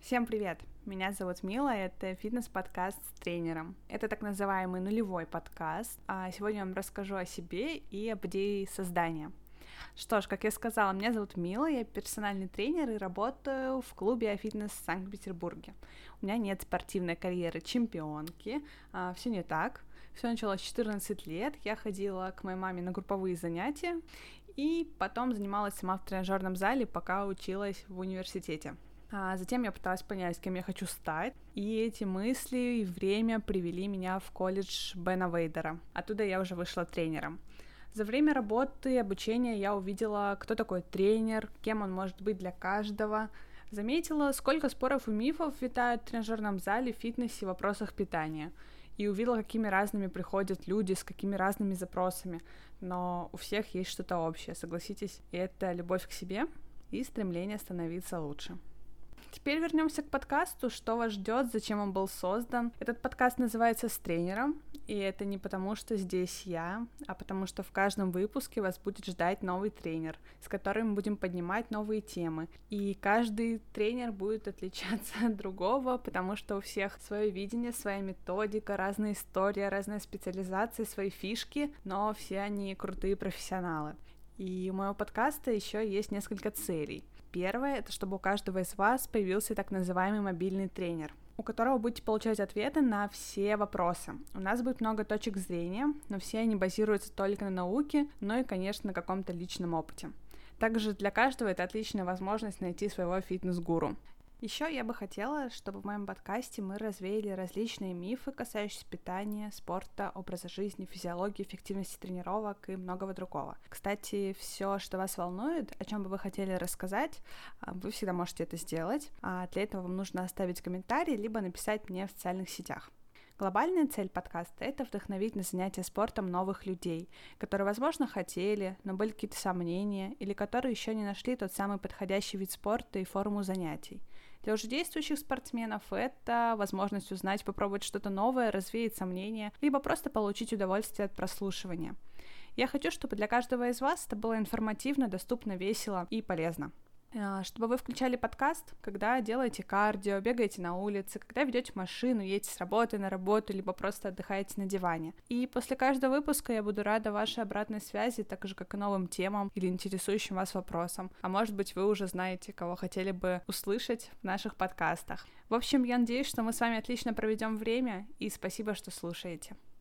Всем привет! Меня зовут Мила, и это фитнес-подкаст с тренером. Это так называемый нулевой подкаст, а сегодня я вам расскажу о себе и об идее создания. Что ж, как я сказала, меня зовут Мила, я персональный тренер и работаю в клубе iFitness в Санкт-Петербурге. У меня нет спортивной карьеры чемпионки, все не так. Все началось в 14 лет, я ходила к моей маме на групповые занятия и потом занималась сама в тренажерном зале, пока училась в университете. Затем я пыталась понять, кем я хочу стать, и эти мысли и время привели меня в колледж Бена Вейдера. Оттуда я уже вышла тренером. За время работы и обучения я увидела, кто такой тренер, кем он может быть для каждого. Заметила, сколько споров и мифов витают в тренажерном зале, фитнесе, в вопросах питания. И увидела, какими разными приходят люди, с какими разными запросами. Но у всех есть что-то общее, согласитесь. И это любовь к себе и стремление становиться лучше. Теперь вернемся к подкасту, что вас ждет, зачем он был создан. Этот подкаст называется «С тренером», и это не потому, что здесь я, а потому что в каждом выпуске вас будет ждать новый тренер, с которым мы будем поднимать новые темы. И каждый тренер будет отличаться от другого, потому что у всех свое видение, своя методика, разная история, разная специализация, свои фишки, но все они крутые профессионалы. И у моего подкаста еще есть несколько целей. Первое — это чтобы у каждого из вас появился так называемый мобильный тренер, у которого будете получать ответы на все вопросы. У нас будет много точек зрения, но все они базируются только на науке, но и, конечно, на каком-то личном опыте. Также для каждого это отличная возможность найти своего фитнес-гуру. Еще я бы хотела, чтобы в моем подкасте мы развеяли различные мифы, касающиеся питания, спорта, образа жизни, физиологии, эффективности тренировок и многого другого. Кстати, все, что вас волнует, о чем бы вы хотели рассказать, вы всегда можете это сделать. Для этого вам нужно оставить комментарий, либо написать мне в социальных сетях. Глобальная цель подкаста — это вдохновить на занятия спортом новых людей, которые, возможно, хотели, но были какие-то сомнения, или которые еще не нашли тот самый подходящий вид спорта и форму занятий. Для уже действующих спортсменов это возможность узнать, попробовать что-то новое, развеять сомнения, либо просто получить удовольствие от прослушивания. Я хочу, чтобы для каждого из вас это было информативно, доступно, весело и полезно. Чтобы вы включали подкаст, когда делаете кардио, бегаете на улице, когда ведете машину, едете с работы на работу, либо просто отдыхаете на диване. И после каждого выпуска я буду рада вашей обратной связи, так же, как и новым темам или интересующим вас вопросам. А может быть, вы уже знаете, кого хотели бы услышать в наших подкастах. В общем, я надеюсь, что мы с вами отлично проведем время, и спасибо, что слушаете.